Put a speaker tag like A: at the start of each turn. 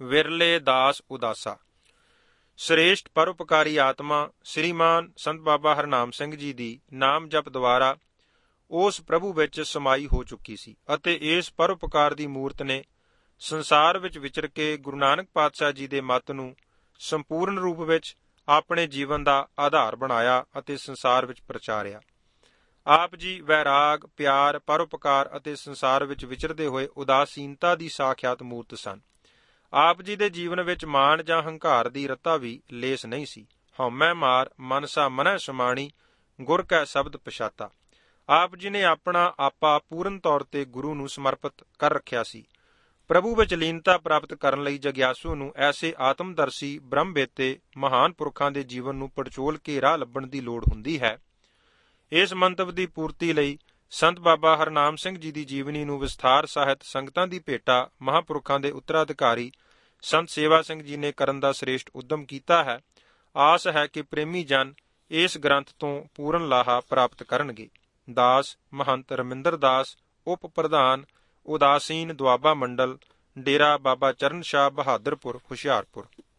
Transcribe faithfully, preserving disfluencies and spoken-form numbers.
A: ਵਿਰਲੇ ਦਾਸ ਉਦਾਸਾ। ਸ੍ਰੇਸ਼ਟ ਪਰਉਪਕਾਰੀ ਆਤਮਾ ਸ੍ਰੀਮਾਨ ਸੰਤ ਬਾਬਾ ਹਰਨਾਮ ਸਿੰਘ ਜੀ ਦੀ ਨਾਮ ਜਪ ਦੁਆਰਾ ਉਸ ਪ੍ਰਭੂ ਵਿੱਚ ਸਮਾਈ ਹੋ ਚੁੱਕੀ ਸੀ ਅਤੇ ਇਸ ਪਰਉਪਕਾਰ ਦੀ ਮੂਰਤ ਨੇ ਸੰਸਾਰ ਵਿੱਚ ਵਿਚਰ ਕੇ ਗੁਰੂ ਨਾਨਕ ਪਾਤਸ਼ਾਹ ਜੀ ਦੇ ਮੱਤ ਨੂੰ ਸੰਪੂਰਨ ਰੂਪ ਵਿੱਚ ਆਪਣੇ ਜੀਵਨ ਦਾ ਆਧਾਰ ਬਣਾਇਆ ਅਤੇ ਸੰਸਾਰ ਵਿੱਚ ਪ੍ਰਚਾਰਿਆ। ਆਪ ਜੀ ਵੈਰਾਗ, ਪਿਆਰ, ਪਰਉਪਕਾਰ ਅਤੇ ਸੰਸਾਰ ਵਿੱਚ ਵਿਚਰਦੇ ਹੋਏ ਉਦਾਸੀਨਤਾ ਦੀ ਸਾਖਿਆਤ ਮੂਰਤ ਸਨ। ਆਪ ਜੀ ਦੇ ਜੀਵਨ ਵਿੱਚ ਮਾਣ ਜਾਂ ਹੰਕਾਰ ਦੀ ਰੱਤਾ ਵੀ ਲੇਸ ਨਹੀਂ ਸੀ। ਹਉਮੈ ਮਾਰ ਮਨਸਾ ਮਨੈ ਸਮਾਣੀ, ਗੁਰ ਕੈ ਸ਼ਬਦ ਪਛਾਤਾ। ਆਪ ਜੀ ਨੇ ਆਪਣਾ ਆਪਾ ਪੂਰਨ ਤੌਰ ਤੇ ਗੁਰੂ ਨੂੰ ਸਮਰਪਿਤ ਕਰ ਰੱਖਿਆ ਸੀ। ਪ੍ਰਭੂ ਵਿੱਚ ਲੀਨਤਾ ਪ੍ਰਾਪਤ ਕਰਨ ਲਈ ਜਗਿਆਸੂ ਨੂੰ ਐਸੇ ਆਤਮਦਰਸ਼ੀ ਬ੍ਰਹਮਵੇਤੇ ਮਹਾਨ ਪੁਰਖਾਂ ਦੇ ਜੀਵਨ ਨੂੰ ਪੜਚੋਲ ਕੇ ਰਾਹ ਲੱਭਣ ਦੀ ਲੋੜ ਹੁੰਦੀ ਹੈ। ਇਸ ਮੰਤਵ ਦੀ ਪੂਰਤੀ ਲਈ ਸੰਤ ਬਾਬਾ ਹਰਨਾਮ ਸਿੰਘ ਜੀ ਦੀ ਜੀਵਨੀ ਨੂੰ ਵਿਸਥਾਰ ਸਾਹਿਤ ਸੰਗਤਾਂ ਦੀ ਭੇਟਾ ਮਹਾਂਪੁਰਖਾਂ ਦੇ ਉੱਤਰਾਧਿਕਾਰੀ ਸੰਤ ਸੇਵਾ ਸਿੰਘ ਜੀ ਨੇ ਕਰਨ ਦਾ ਸ੍ਰੇਸ਼ਟ ਉਦਮ ਕੀਤਾ ਹੈ। ਆਸ ਹੈ ਕਿ ਪ੍ਰੇਮੀ ਜਨ ਇਸ ਗ੍ਰੰਥ ਤੋਂ ਪੂਰਨ ਲਾਹਾ ਪ੍ਰਾਪਤ ਕਰਨਗੇ। ਦਾਸ ਮਹੰਤ ਰਮਿੰਦਰ ਦਾਸ, ਉਪ ਪ੍ਰਧਾਨ ਉਦਾਸੀਨ ਦੁਆਬਾ ਮੰਡਲ, ਡੇਰਾ ਬਾਬਾ ਚਰਨ ਸ਼ਾਹ, ਬਹਾਦਰਪੁਰ, ਹੁਸ਼ਿਆਰਪੁਰ।